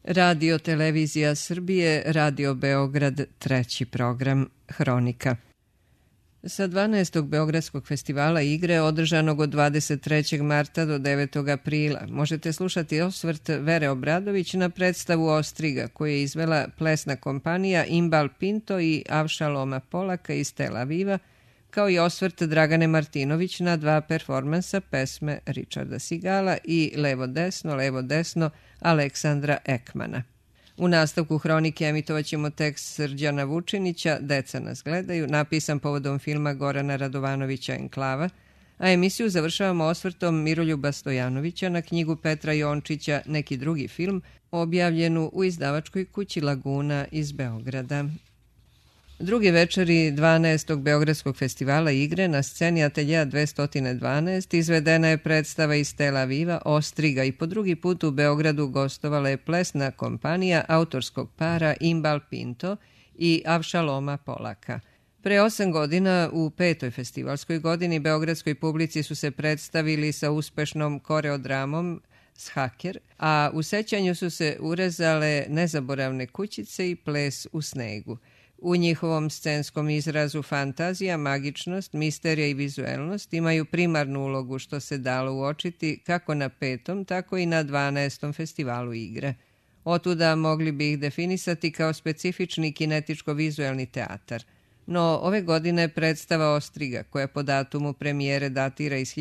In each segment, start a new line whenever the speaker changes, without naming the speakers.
Radio Televizija Srbije, Radio Beograd, treći program, Hronika. Sa 12. Beogradskog festivala igre, održanog od 23. marta do 9. aprila, možete slušati osvrt Vere Obradović na predstavu Ostriga, koju je izvela plesna kompanija Imbal Pinto i Avšaloma Polaka iz Tel Aviva, kao i osvrt Dragane Martinović na dva performansa pesme Richarda Sigala i Levo desno Aleksandra Ekmana. U nastavku Hronike emitovaćemo tekst Srđana Vučinića Deca nas gledaju, napisan povodom filma Gorana Radovanovića Enklava, a emisiju završavamo osvrtom Miroljuba Stojanovića na knjigu Petra Jončića Neki drugi film, objavljenu u izdavačkoj kući Laguna iz Beograda. Drugi večeri 12. Beogradskog festivala igre na sceni Ateljea 212 izvedena je predstava iz Tel Aviva Ostriga i po drugi put u Beogradu gostovala je plesna kompanija autorskog para Imbal Pinto i Avšaloma Polaka. Pre 8 godina, u 5. festivalskoj godini, beogradskoj publici su se predstavili sa uspešnom koreodramom Shaker, a u sećanju su se urezale Nezaboravne kućice i Ples u snegu. U njihovom scenskom izrazu fantazija, magičnost, misterija i vizuelnost imaju primarnu ulogu, što se dalo uočiti kako na 5. tako i na 12. festivalu igre. Otuda mogli bi ih definisati kao specifični kinetičko-vizuelni teatar. No, ove godine predstava Ostriga, koja po datumu premijere datira iz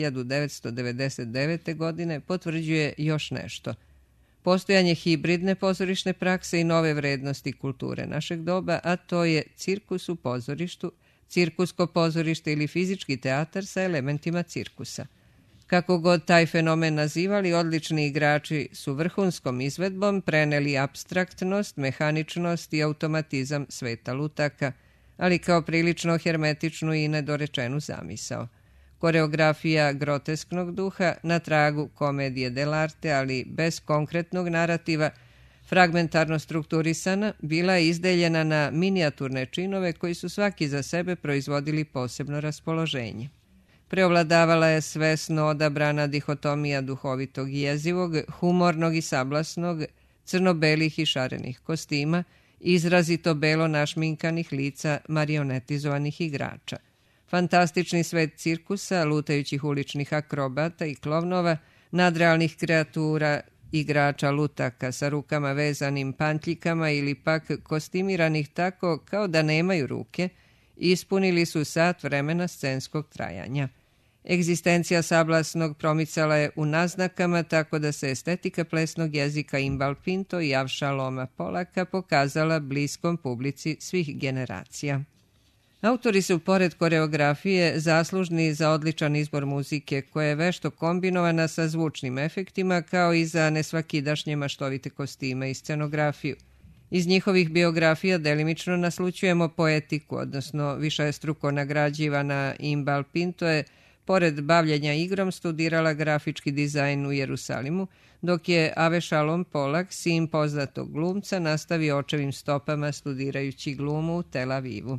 1999. godine, potvrđuje još nešto. Postojanje hibridne pozorišne prakse i nove vrednosti kulture našeg doba, a to je cirkus u pozorištu, cirkusko pozorište ili fizički teatar sa elementima cirkusa. Kako god taj fenomen nazivali, odlični igrači su vrhunskom izvedbom preneli apstraktnost, mehaničnost i automatizam sveta lutaka, ali kao prilično hermetičnu i nedorečenu zamisao. Koreografija grotesknog duha na tragu komedije dell'arte, ali bez konkretnog narativa, fragmentarno strukturisana, bila je izdeljena na minijaturne činove koji su svaki za sebe proizvodili posebno raspoloženje. Preovladavala je svesno odabrana dihotomija duhovitog i jezivog, humornog i sablasnog, crno-belih i šarenih kostima, izrazito belo našminkanih lica marionetizovanih igrača. Fantastični svet cirkusa, lutajućih uličnih akrobata i klovnova, nadrealnih kreatura, igrača lutaka sa rukama vezanim pantljikama ili pak kostimiranih tako kao da nemaju ruke, ispunili su sat vremena scenskog trajanja. Egzistencija sablasnog promicala je u naznakama tako da se estetika plesnog jezika Imbal Pinto i Avšaloma Polaka pokazala bliskom publici svih generacija. Autori su, pored koreografije, zaslužni za odličan izbor muzike, koja je vešto kombinovana sa zvučnim efektima, kao i za nesvakidašnje maštovite kostime i scenografiju. Iz njihovih biografija delimično naslućujemo poetiku, odnosno višestruko nagrađivana Imbal Pinto je, pored bavljenja igrom, studirala grafički dizajn u Jerusalimu, dok je Avšalom Polak, sin poznatog glumca, nastavio očevim stopama studirajući glumu u Tel Avivu.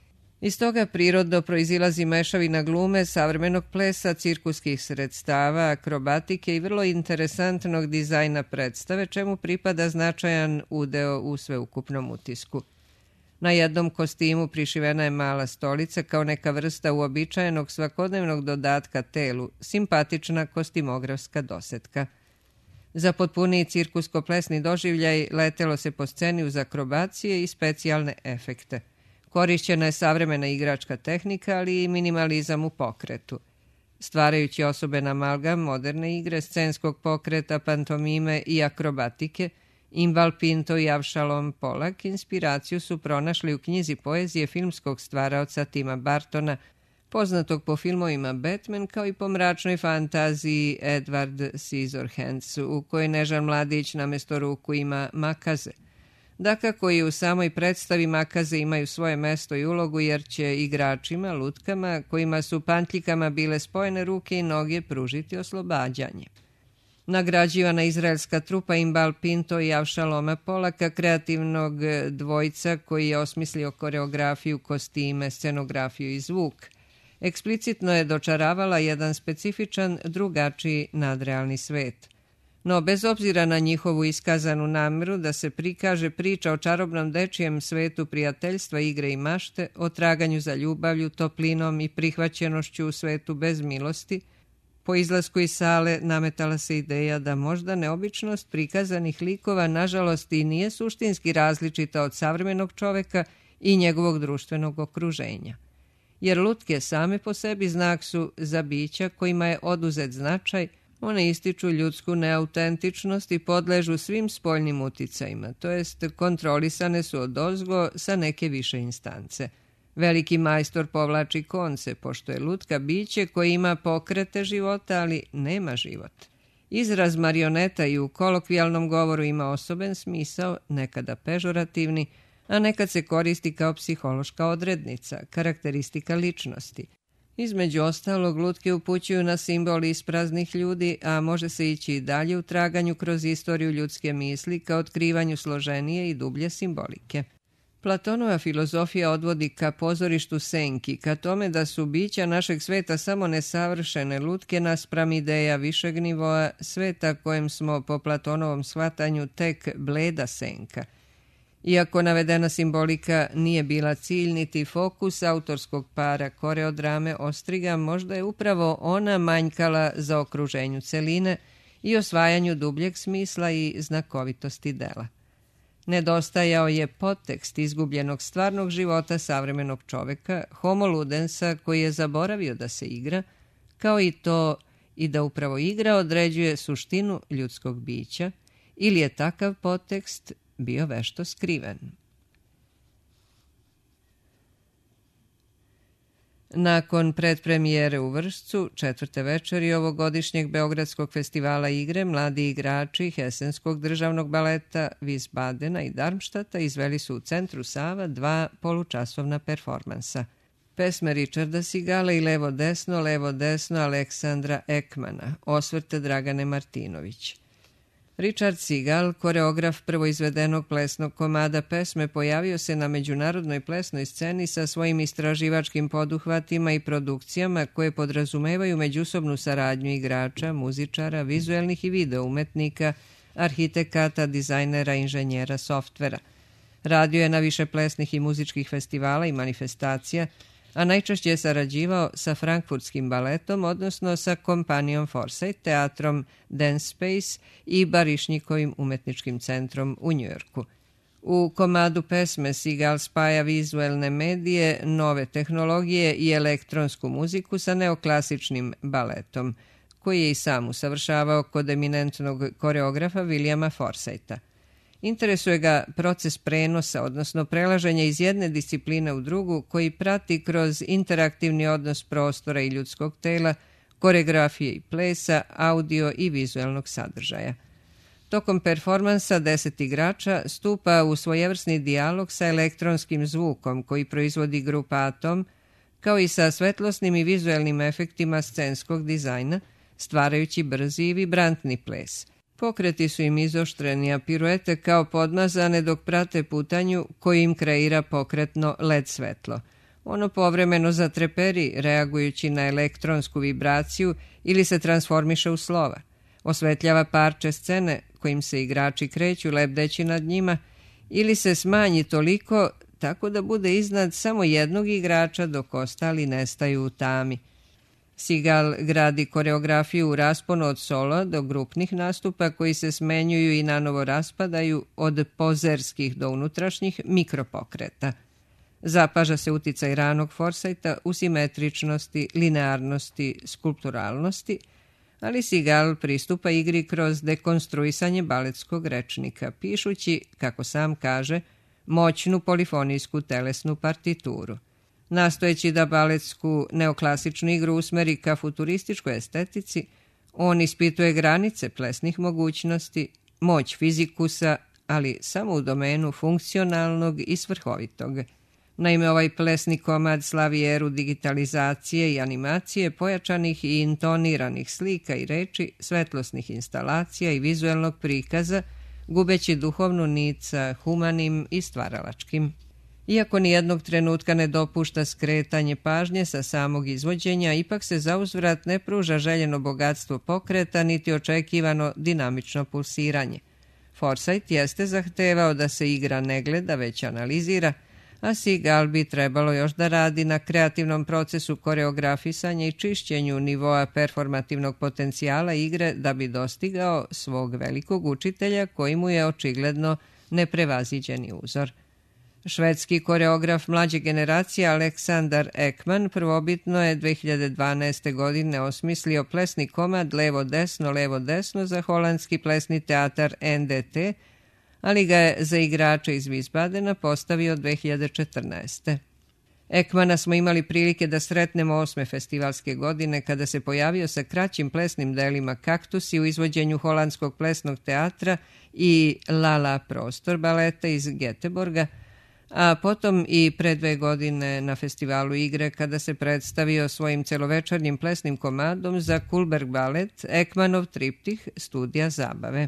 Iz toga prirodno proizilazi mešavina glume, savremenog plesa, cirkuskih sredstava, akrobatike i vrlo interesantnog dizajna predstave, čemu pripada značajan udeo u sveukupnom utisku. Na jednom kostimu prišivena je mala stolica kao neka vrsta uobičajenog svakodnevnog dodatka telu, simpatična kostimografska dosetka. Za potpuniji cirkusko-plesni doživljaj letelo se po sceni uz akrobacije i specijalne efekte. Korišćena je savremena igračka tehnika, ali i minimalizam u pokretu. Stvarajući osoben amalgam moderne igre, scenskog pokreta, pantomime i akrobatike, Imbal Pinto i Avšalom Polak inspiraciju su pronašli u knjizi poezije filmskog stvaraoca Tima Bartona, poznatog po filmovima Batman, kao i po mračnoj fantaziji Edward Scissorhands, u kojoj nežan mladić namesto ruku ima makaze. Dakako i u samoj predstavi makaze imaju svoje mesto i ulogu, jer će igračima, lutkama, kojima su pantljikama bile spojene ruke i noge, pružiti oslobađanje. Nagrađivana izraelska trupa Imbal Pinto i Avšaloma Polaka, kreativnog dvojca koji je osmislio koreografiju, kostime, scenografiju i zvuk, eksplicitno je dočaravala jedan specifičan, drugačiji nadrealni svet. No, bez obzira na njihovu iskazanu namjeru da se prikaže priča o čarobnom dečijem svetu prijateljstva, igre i mašte, o traganju za ljubavlju, toplinom i prihvaćenošću u svetu bez milosti, po izlasku iz sale nametala se ideja da možda neobičnost prikazanih likova nažalost i nije suštinski različita od savremenog čoveka i njegovog društvenog okruženja. Jer lutke same po sebi znak su za bića kojima je oduzet značaj, one ističu ljudsku neautentičnost i podležu svim spoljnim uticajima, to jest kontrolisane su odozgo sa neke više instance. Veliki majstor povlači konce, pošto je lutka biće koje ima pokrete života, ali nema život. Izraz marioneta i u kolokvijalnom govoru ima osoben smisao, nekada pežorativni, a nekad se koristi kao psihološka odrednica, karakteristika ličnosti. Između ostalog, lutke upućuju na simbol ispraznih ljudi, a može se ići i dalje u traganju kroz istoriju ljudske misli ka otkrivanju složenije i dublje simbolike. Platonova filozofija odvodi ka pozorištu senki, ka tome da su bića našeg sveta samo nesavršene lutke naspram ideja višeg nivoa, sveta kojem smo po Platonovom shvatanju tek bleda senka. Iako navedena simbolika nije bila cilj niti fokus autorskog para koreodrame Ostriga, možda je upravo ona manjkala za okruženju celine i osvajanju dubljeg smisla i znakovitosti dela. Nedostajao je podtekst izgubljenog stvarnog života savremenog čoveka, homo ludensa koji je zaboravio da se igra, kao i to i da upravo igra određuje suštinu ljudskog bića, ili je takav podtekst bio vešto skriven. Nakon predpremijere u Vršcu, 4. večeri ovogodišnjeg Beogradskog festivala igre, mladi igrači Hesenskog državnog baleta, Wiesbadena i Darmstadta izveli su u centru Sava 2 polučasovna performansa. Pesme Richarda Sigala i Levo desno Aleksandra Ekmana, osvrte Dragane Martinović. Richard Sigal, koreograf prvoizvedenog plesnog komada pesme, pojavio se na međunarodnoj plesnoj sceni sa svojim istraživačkim poduhvatima i produkcijama koje podrazumevaju međusobnu saradnju igrača, muzičara, vizuelnih i video umetnika, arhitekata, dizajnera, inženjera, softvera. Radio je na više plesnih i muzičkih festivala i manifestacija, a najčešće je sarađivao sa Frankfurtskim baletom, odnosno sa kompanijom Forsyth, teatrom Dance Space i Barišnikovim umetničkim centrom u Njujorku. U komadu pesme Sigal spaja vizuelne medije, nove tehnologije i elektronsku muziku sa neoklasičnim baletom, koji je i sam usavršavao kod eminentnog koreografa Williama Forsytha. Interesuje ga proces prenosa, odnosno prelaženja iz jedne discipline u drugu, koji prati kroz interaktivni odnos prostora i ljudskog tela, koreografije i plesa, audio i vizuelnog sadržaja. Tokom performansa 10 igrača stupa u svojevrsni dijalog sa elektronskim zvukom koji proizvodi grupa Atom, kao i sa svetlosnim i vizuelnim efektima scenskog dizajna, stvarajući brzi i vibrantni ples. Pokreti su im izoštreni, a piruete kao podmazane dok prate putanju koju im kreira pokretno LED svetlo. Ono povremeno zatreperi reagujući na elektronsku vibraciju ili se transformiše u slova. Osvetljava parče scene kojim se igrači kreću lebdeći nad njima ili se smanji toliko tako da bude iznad samo jednog igrača dok ostali nestaju u tami. Sigal gradi koreografiju u rasponu od sola do grupnih nastupa koji se smenjuju i nanovo raspadaju od pozerskih do unutrašnjih mikropokreta. Zapaža se uticaj ranog Forsytha u simetričnosti, linearnosti, skulpturalnosti, ali Sigal pristupa igri kroz dekonstruisanje baletskog rečnika, pišući, kako sam kaže, moćnu polifonijsku telesnu partituru. Nastojeći da baletsku neoklasičnu igru usmeri ka futurističkoj estetici, on ispituje granice plesnih mogućnosti, moć fizikusa, ali samo u domenu funkcionalnog i svrhovitog. Naime, ovaj plesni komad slavi eru digitalizacije i animacije, pojačanih i intoniranih slika i reči, svetlosnih instalacija i vizuelnog prikaza, gubeći duhovnu nit sa humanim i stvaralačkim. Iako nijednog trenutka ne dopušta skretanje pažnje sa samog izvođenja, ipak se zauzvrat ne pruža željeno bogatstvo pokreta niti očekivano dinamično pulsiranje. Forsyth jeste zahtevao da se igra ne gleda, već analizira, a Seagal bi trebalo još da radi na kreativnom procesu koreografisanja i čišćenju nivoa performativnog potencijala igre da bi dostigao svog velikog učitelja koji mu je očigledno neprevaziđeni uzor. Švedski koreograf mlađe generacije Aleksandar Ekman prvobitno je 2012. godine osmislio plesni komad levo-desno za holandski plesni teatar NDT, ali ga je za igrače iz Wiesbadena postavio 2014. Ekmana smo imali prilike da sretnemo 8. festivalske godine kada se pojavio sa kraćim plesnim delima Kaktusi u izvođenju holandskog plesnog teatra i Lala prostor baleta iz Göteborga, a potom i pre 2 godine na festivalu igre kada se predstavio svojim celovečernjim plesnim komadom za Kullberg balet Ekmanov triptih Studija zabave.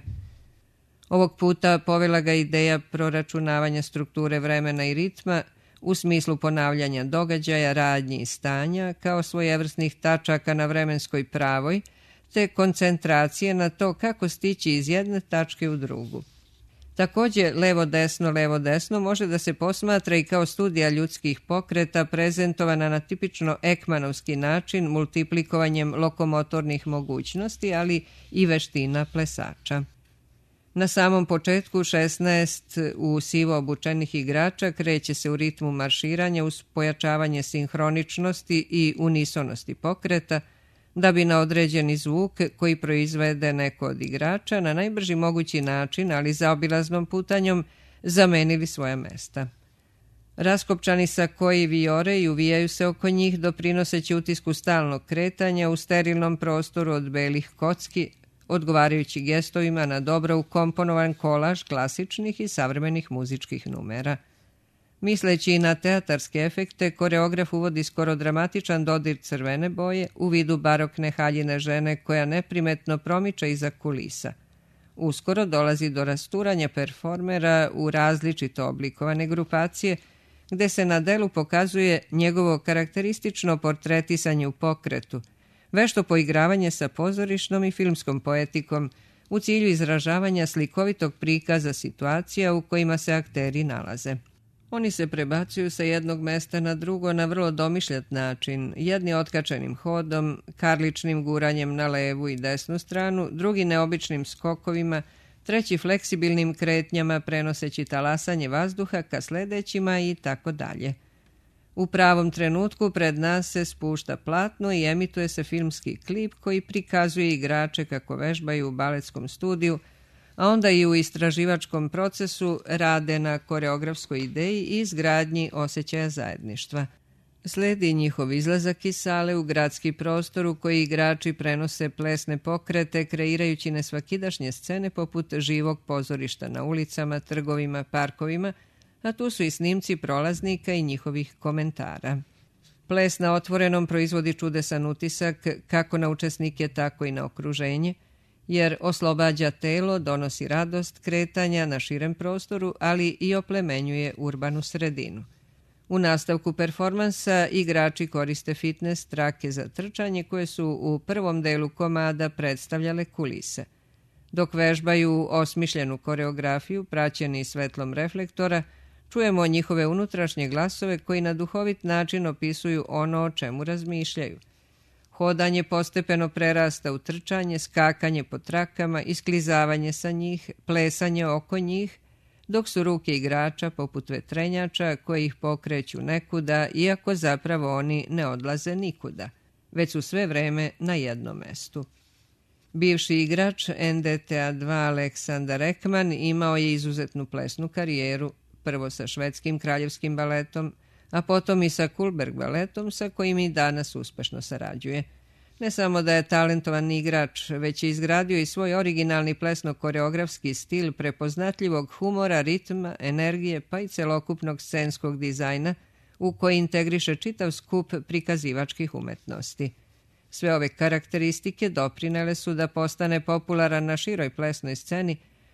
Ovog puta povela ga ideja proračunavanja strukture vremena i ritma u smislu ponavljanja događaja, radnji i stanja kao svojevrsnih tačaka na vremenskoj pravoj, te koncentracije na to kako stići iz jedne tačke u drugu. Također, levo-desno može da se posmatra i kao studija ljudskih pokreta prezentovana na tipično ekmanovski način multiplikovanjem lokomotornih mogućnosti, ali i veština plesača. Na samom početku 16 u sivo obučenih igrača kreće se u ritmu marširanja uz pojačavanje sinhroničnosti i unisonosti pokreta, da bi na određeni zvuk koji proizvede neko od igrača na najbrži mogući način, ali zaobilaznom putanjom, zamenili svoja mesta. Raskopčani sakoji vijore i uvijaju se oko njih, doprinoseći utisku stalnog kretanja u sterilnom prostoru od belih kocki, odgovarajući gestovima na dobro ukomponovan kolaž klasičnih i savremenih muzičkih numera. Misleći i na teatarske efekte, koreograf uvodi skoro dramatičan dodir crvene boje u vidu barokne haljine žene koja neprimetno promiče iza kulisa. Uskoro dolazi do rasturanja performera u različito oblikovane grupacije, gde se na delu pokazuje njegovo karakteristično portretisanje u pokretu, vešto poigravanje sa pozorišnom i filmskom poetikom u cilju izražavanja slikovitog prikaza situacija u kojima se akteri nalaze. Oni se prebacuju sa jednog mesta na drugo na vrlo domišljat način, jedni otkačenim hodom, karličnim guranjem na levu i desnu stranu, drugi neobičnim skokovima, treći fleksibilnim kretnjama prenoseći talasanje vazduha ka sledećima i tako dalje. U pravom trenutku pred nas se spušta platno i emituje se filmski klip koji prikazuje igrače kako vežbaju u baletskom studiju, a onda i u istraživačkom procesu rade na koreografskoj ideji i izgradnji osjećaja zajedništva. Sledi njihov izlazak iz sale u gradski prostor u koji igrači prenose plesne pokrete, kreirajući nesvakidašnje scene poput živog pozorišta na ulicama, trgovima, parkovima, a tu su i snimci prolaznika i njihovih komentara. Ples na otvorenom proizvodi čudesan utisak kako na učesnike, tako i na okruženje, jer oslobađa telo, donosi radost kretanja na širem prostoru, ali i oplemenjuje urbanu sredinu. U nastavku performansa igrači koriste fitness trake za trčanje koje su u prvom delu komada predstavljale kulise. Dok vežbaju osmišljenu koreografiju, praćeni svetlom reflektora, čujemo njihove unutrašnje glasove koji na duhovit način opisuju ono o čemu razmišljaju. Hodanje postepeno prerasta u trčanje, skakanje po trakama, isklizavanje sa njih, plesanje oko njih, dok su ruke igrača poput vetrenjača koji ih pokreću nekuda, iako zapravo oni ne odlaze nikuda, već su sve vreme na jednom mestu. Bivši igrač NDTA 2 Aleksandar Ekman imao je izuzetnu plesnu karijeru, prvo sa švedskim kraljevskim baletom, a potom i sa Kullberg baletom sa kojim i danas uspešno sarađuje. Ne samo da je talentovan igrač, već je izgradio i svoj originalni plesno-koreografski stil prepoznatljivog humora, ritma, energije pa i celokupnog scenskog dizajna u koji integriše čitav skup prikazivačkih umetnosti. Sve ove karakteristike doprinele su da postane popularan na široj plesnoj sceni,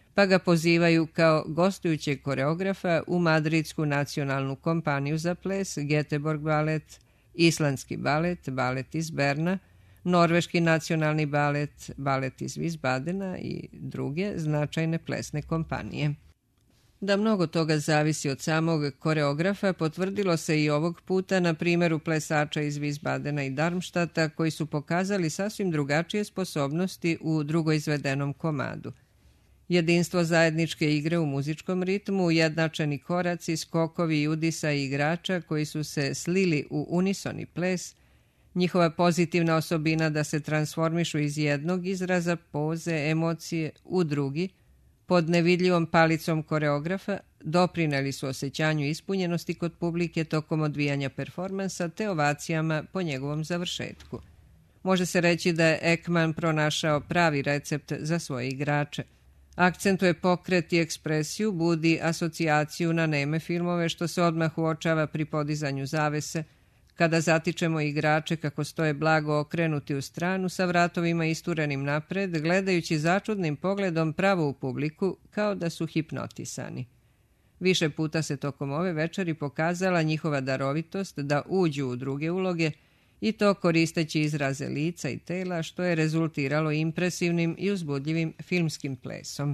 pa ga pozivaju kao gostujućeg koreografa u Madridsku nacionalnu kompaniju za ples, Göteborg balet, Islandski balet, balet iz Berna, Norveški nacionalni balet, balet iz Wiesbadena i druge značajne plesne kompanije. Da mnogo toga zavisi od samog koreografa potvrdilo se i ovog puta na primjeru plesača iz Wiesbadena i Darmstadta koji su pokazali sasvim drugačije sposobnosti u drugo izvedenom komadu. Jedinstvo zajedničke igre u muzičkom ritmu, ujednačeni koraci, skokovi i udisa igrača koji su se slili u unisoni ples, njihova pozitivna osobina da se transformišu iz jednog izraza, poze, emocije u drugi, pod nevidljivom palicom koreografa, doprineli su osjećanju ispunjenosti kod publike tokom odvijanja performansa te ovacijama po njegovom završetku. Može se reći da je Ekman pronašao pravi recept za svoje igrače. Akcentuje pokret i ekspresiju, budi asocijaciju na neme filmove što se odmah uočava pri podizanju zavese, kada zatičemo igrače kako stoje blago okrenuti u stranu sa vratovima isturenim napred, gledajući začudnim pogledom pravo u publiku kao da su hipnotisani. Više puta se tokom ove večeri pokazala njihova darovitost da uđu u druge uloge i to koristeći izraze lica i tela što je rezultiralo impresivnim i uzbudljivim filmskim plesom.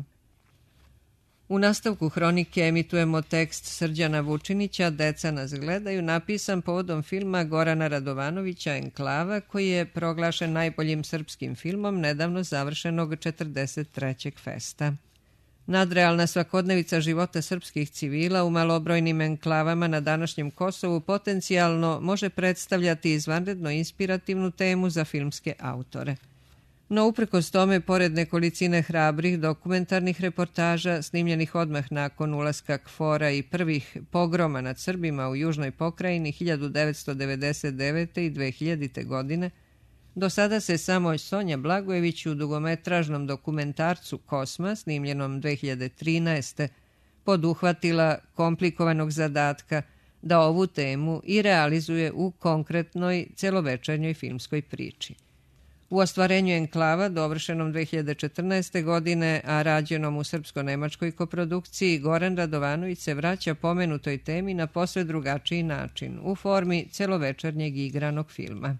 U nastavku hronike emitujemo tekst Srđana Vučinića "Deca nas gledaju", napisan povodom filma Gorana Radovanovića Enklava, koji je proglašen najboljim srpskim filmom nedavno završenog 43. festa. Nadrealna svakodnevica života srpskih civila u malobrojnim enklavama na današnjem Kosovu potencijalno može predstavljati izvanredno inspirativnu temu za filmske autore. No uprkos tome, pored nekolicine hrabrih dokumentarnih reportaža snimljenih odmah nakon ulaska KFOR-a i prvih pogroma nad Srbima u južnoj pokrajini 1999. i 2000. godine, do sada se samo Sonja Blagojević u dugometražnom dokumentarcu Kosma, snimljenom 2013. poduhvatila komplikovanog zadatka da ovu temu i realizuje u konkretnoj celovečernjoj filmskoj priči. U ostvarenju Enklava, dovršenom 2014. godine, a rađenom u srpsko-nemačkoj koprodukciji, Goran Radovanović se vraća pomenutoj temi na posve drugačiji način, u formi celovečernjeg igranog filma.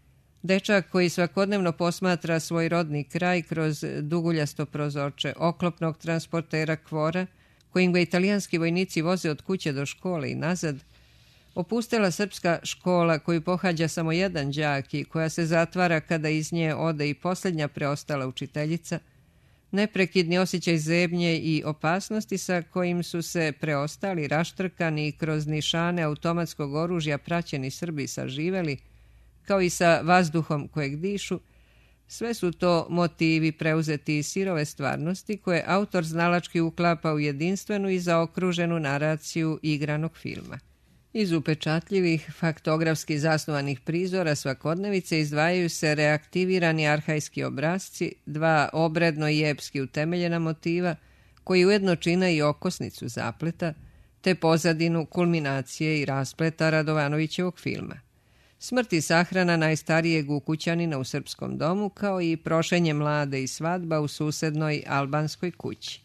Dečak koji svakodnevno posmatra svoj rodni kraj kroz duguljasto prozorče oklopnog transportera KFOR-a, kojim ga italijanski vojnici voze od kuće do škole i nazad, opustela srpska škola koju pohađa samo jedan đak i koja se zatvara kada iz nje ode i posljednja preostala učiteljica, neprekidni osjećaj zebnje i opasnosti sa kojim su se preostali raštrkani kroz nišane automatskog oružja praćeni Srbi saživeli, kao i sa vazduhom kojeg dišu, sve su to motivi preuzeti iz sirove stvarnosti koje autor znalački uklapa u jedinstvenu i zaokruženu naraciju igranog filma. Iz upečatljivih, faktografski zasnovanih prizora svakodnevice izdvajaju se reaktivirani arhajski obrazci, dva obredno i epski utemeljena motiva, koji ujedno čine i okosnicu zapleta, te pozadinu kulminacije i raspleta Radovanovićevog filma. Smrt i sahrana najstarijeg ukućanina u srpskom domu, kao i prošenje mlade i svadba u susednoj albanskoj kući.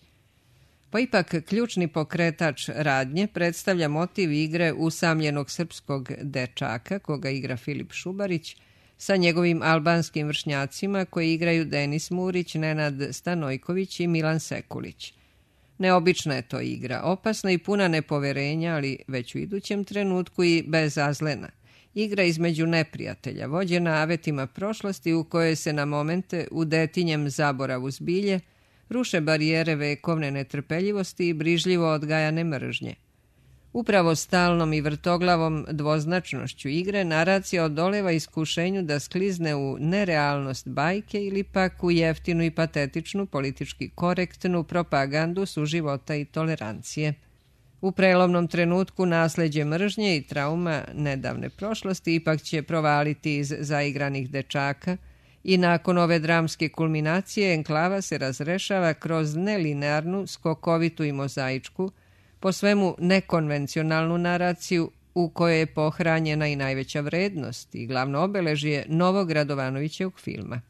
Pa ipak ključni pokretač radnje predstavlja motiv igre usamljenog srpskog dečaka, koga igra Filip Šubarić, sa njegovim albanskim vršnjacima koji igraju Denis Murić, Nenad Stanojković i Milan Sekulić. Neobična je to igra, opasna i puna nepoverenja, ali već u idućem trenutku i bezazlena. Igra između neprijatelja, vođena avetima prošlosti u kojoj se na momente u detinjem zaboravu zbilje ruše barijere vekovne netrpeljivosti i brižljivo odgajane mržnje. Upravo stalnom i vrtoglavom dvoznačnošću igre naracija odoleva iskušenju da sklizne u nerealnost bajke ili pak u jeftinu i patetičnu politički korektnu propagandu suživota i tolerancije. U prelomnom trenutku nasleđe mržnje i trauma nedavne prošlosti ipak će provaliti iz zaigranih dečaka i nakon ove dramske kulminacije Enklava se razrešava kroz nelinearnu, skokovitu i mozaičku, po svemu nekonvencionalnu naraciju u kojoj je pohranjena i najveća vrednost i glavno obeležje novog Radovanovićevog filma.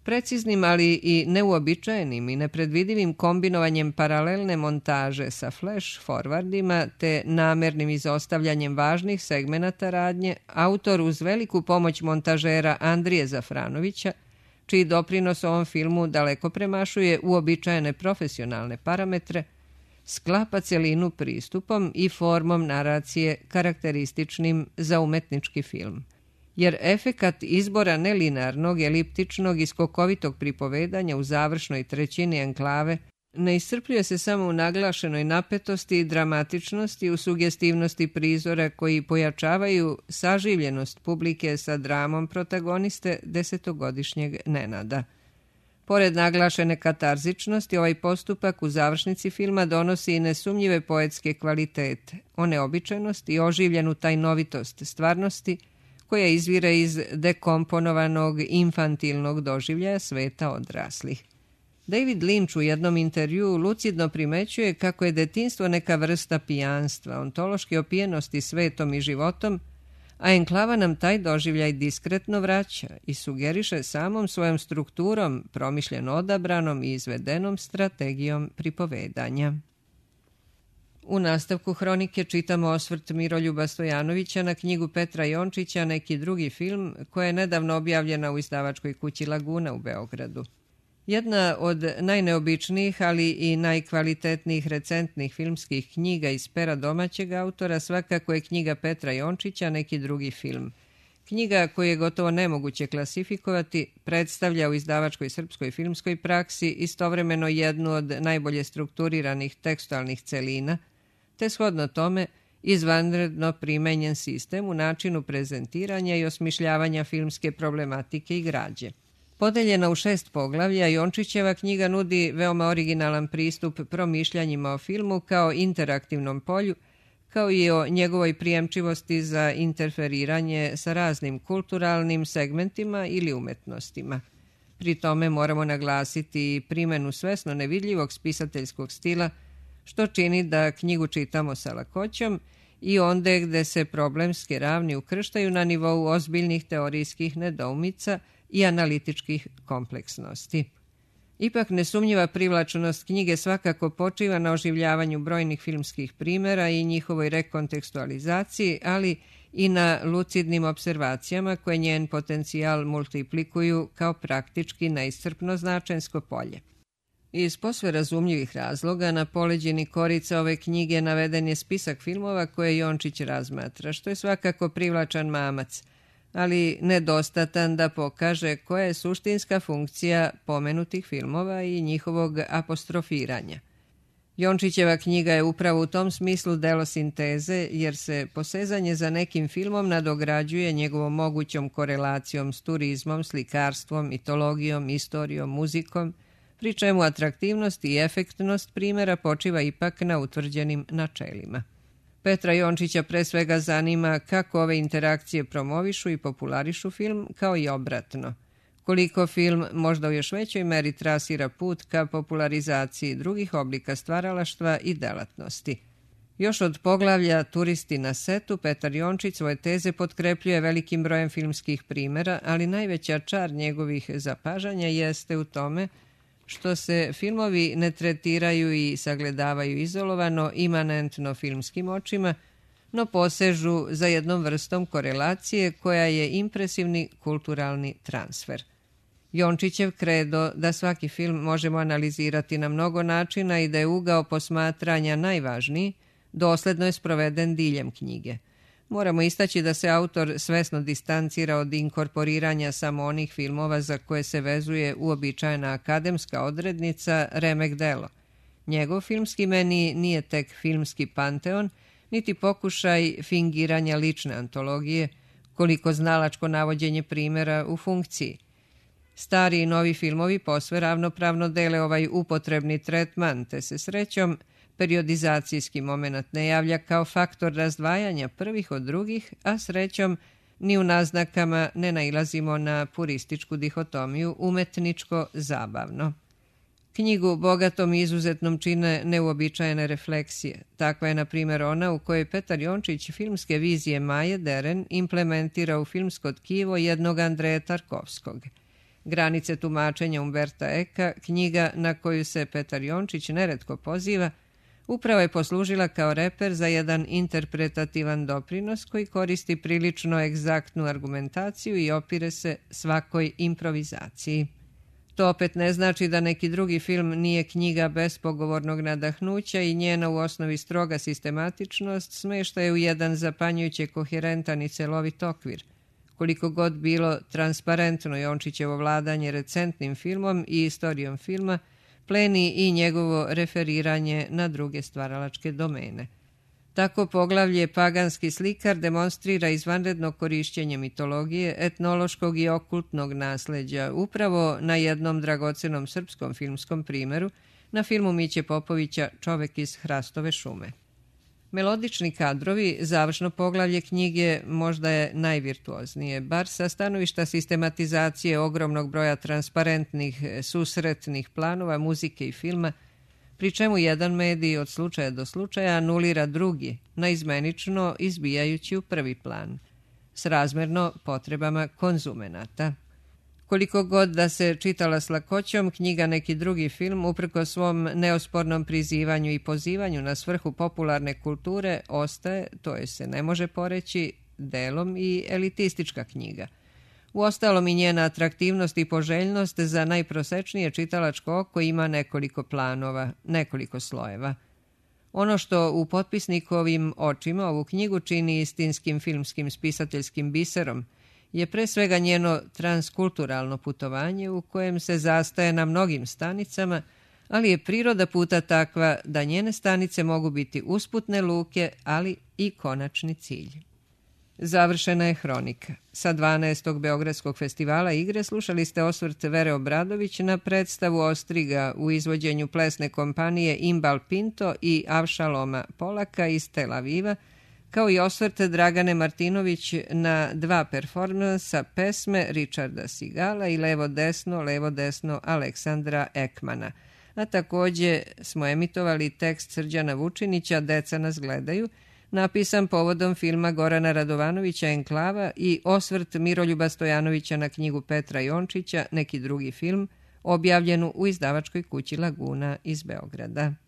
Preciznim, ali i neuobičajenim i nepredvidivim kombinovanjem paralelne montaže sa flash forwardima te namernim izostavljanjem važnih segmenata radnje, autor uz veliku pomoć montažera Andrije Zafranovića, čiji doprinos ovom filmu daleko premašuje uobičajene profesionalne parametre, sklapa celinu pristupom i formom naracije karakterističnim za umetnički film. Jer efekat izbora nelinearnog, eliptičnog i skokovitog pripovedanja u završnoj trećini enklave ne iscrpljuje se samo u naglašenoj napetosti i dramatičnosti, u sugestivnosti prizora koji pojačavaju saživljenost publike sa dramom protagoniste desetogodišnjeg Nenada. Pored naglašene katarzičnosti, ovaj postupak u završnici filma donosi i nesumnjive poetske kvalitete, oneobičajenost i oživljenu tajnovitost stvarnosti, koja izvire iz dekomponovanog infantilnog doživljaja sveta odraslih. David Lynch u jednom intervjuu lucidno primećuje kako je detinjstvo neka vrsta pijanstva, ontološke opijenosti svetom i životom, a enklava nam taj doživljaj diskretno vraća i sugeriše samom svojom strukturom, promišljeno odabranom i izvedenom strategijom pripovedanja. U nastavku hronike čitamo osvrt Miroljuba Stojanovića na knjigu Petra Jončića Neki drugi film, koja je nedavno objavljena u izdavačkoj kući Laguna u Beogradu. Jedna od najneobičnijih, ali i najkvalitetnijih recentnih filmskih knjiga iz pera domaćeg autora svakako je knjiga Petra Jončića Neki drugi film. Knjiga koju je gotovo nemoguće klasifikovati predstavlja u izdavačkoj srpskoj filmskoj praksi istovremeno jednu od najbolje strukturiranih tekstualnih celina, te shodno tome izvanredno primenjen sistem u načinu prezentiranja i osmišljavanja filmske problematike i građe. Podeljena u 6 poglavlja, Jončićeva knjiga nudi veoma originalan pristup promišljanjima o filmu kao interaktivnom polju, kao i o njegovoj prijemčivosti za interferiranje sa raznim kulturalnim segmentima ili umetnostima. Pri tome moramo naglasiti primjenu svesno nevidljivog spisateljskog stila, što čini da knjigu čitamo sa lakoćom i onde gde se problemske ravni ukrštaju na nivou ozbiljnih teorijskih nedoumica i analitičkih kompleksnosti. Ipak nesumnjiva privlačnost knjige svakako počiva na oživljavanju brojnih filmskih primjera i njihovoj rekontekstualizaciji, ali i na lucidnim observacijama koje njen potencijal multiplikuju kao praktički neiscrpno značensko polje. Iz posve razumljivih razloga na poleđini korica ove knjige naveden je spisak filmova koje Jončić razmatra, što je svakako privlačan mamac, ali nedostatan da pokaže koja je suštinska funkcija pomenutih filmova i njihovog apostrofiranja. Jončićeva knjiga je upravo u tom smislu delo sinteze, jer se posezanje za nekim filmom nadograđuje njegovom mogućom korelacijom s turizmom, slikarstvom, mitologijom, istorijom, muzikom, pri čemu atraktivnost i efektnost primjera počiva ipak na utvrđenim načelima. Petra Jončića pre svega zanima kako ove interakcije promovišu i popularišu film, kao i obratno. Koliko film možda u još većoj meri trasira put ka popularizaciji drugih oblika stvaralaštva i delatnosti. Još od poglavlja Turisti na setu, Petar Jončić svoje teze potkrepljuje velikim brojem filmskih primjera, ali najveća čar njegovih zapažanja jeste u tome što se filmovi ne tretiraju i sagledavaju izolovano, imanentno filmskim očima, no posežu za jednom vrstom korelacije koja je impresivni kulturalni transfer. Jončićev kredo da svaki film možemo analizirati na mnogo načina i da je ugao posmatranja najvažniji, dosledno je sproveden diljem knjige. Moramo istaći da se autor svesno distancira od inkorporiranja samo onih filmova za koje se vezuje uobičajena akademska odrednica remek delo. Njegov filmski meni nije tek filmski panteon, niti pokušaj fingiranja lične antologije, koliko znalačko navođenje primjera u funkciji. Stari i novi filmovi posve ravnopravno dele ovaj upotrebni tretman, te se srećom periodizacijski moment ne javlja kao faktor razdvajanja prvih od drugih, a srećom ni u naznakama ne nailazimo na purističku dihotomiju umetničko-zabavno. Knjigu bogatom i izuzetnom čine neuobičajene refleksije. Takva je, na primjer, ona u kojoj Petar Jončić filmske vizije Maje Deren implementira u filmsko tkivo jednog Andreja Tarkovskog. Granice tumačenja Umberta Eka, knjiga na koju se Petar Jončić neretko poziva, upravo je poslužila kao reper za jedan interpretativan doprinos koji koristi prilično egzaktnu argumentaciju i opire se svakoj improvizaciji. To opet ne znači da neki drugi film nije knjiga bespogovornog nadahnuća i njena u osnovi stroga sistematičnost smešta je u jedan zapanjujuće koherentan i celovit okvir. Koliko god bilo transparentno Jončićevo vladanje recentnim filmom i istorijom filma, pleni i njegovo referiranje na druge stvaralačke domene. Tako poglavlje Paganski slikar demonstrira izvanredno korišćenje mitologije, etnološkog i okultnog nasleđa, upravo na jednom dragocenom srpskom filmskom primeru, na filmu Miće Popovića Čovek iz Hrastove šume. Melodični kadrovi, završno poglavlje knjige, možda je najvirtuoznije, bar sa stanovišta sistematizacije ogromnog broja transparentnih, susretnih planova, muzike i filma, pri čemu jedan medij od slučaja do slučaja anulira drugi, naizmenično izbijajući u prvi plan, srazmerno potrebama konzumenata. Koliko god da se čitala s lakoćom, knjiga neki drugi film, uprko svom neospornom prizivanju i pozivanju na svrhu popularne kulture, ostaje, to je se ne može poreći, delom i elitistička knjiga. Uostalom i njena atraktivnost i poželjnost za najprosečnije čitalačko oko ima nekoliko planova, nekoliko slojeva. Ono što u potpisnikovim očima ovu knjigu čini istinskim filmskim spisateljskim biserom je pre svega njeno transkulturalno putovanje u kojem se zastaje na mnogim stanicama, ali je priroda puta takva da njene stanice mogu biti usputne luke, ali i konačni cilj. Završena je hronika. Sa 12. Beogradskog festivala igre slušali ste osvrt Vere Obradović na predstavu Ostriga u izvođenju plesne kompanije Imbal Pinto i Avšaloma Polaka iz Tel Aviva, kao i osvrt Dragane Martinović na dva performansa pesme Richarda Sigala i Levo desno Aleksandra Ekmana. A takođe smo emitovali tekst Srđana Vučinića Deca nas gledaju, napisan povodom filma Gorana Radovanovića Enklava i osvrt Miroljuba Stojanovića na knjigu Petra Jončića Neki drugi film, objavljenu u izdavačkoj kući Laguna iz Beograda.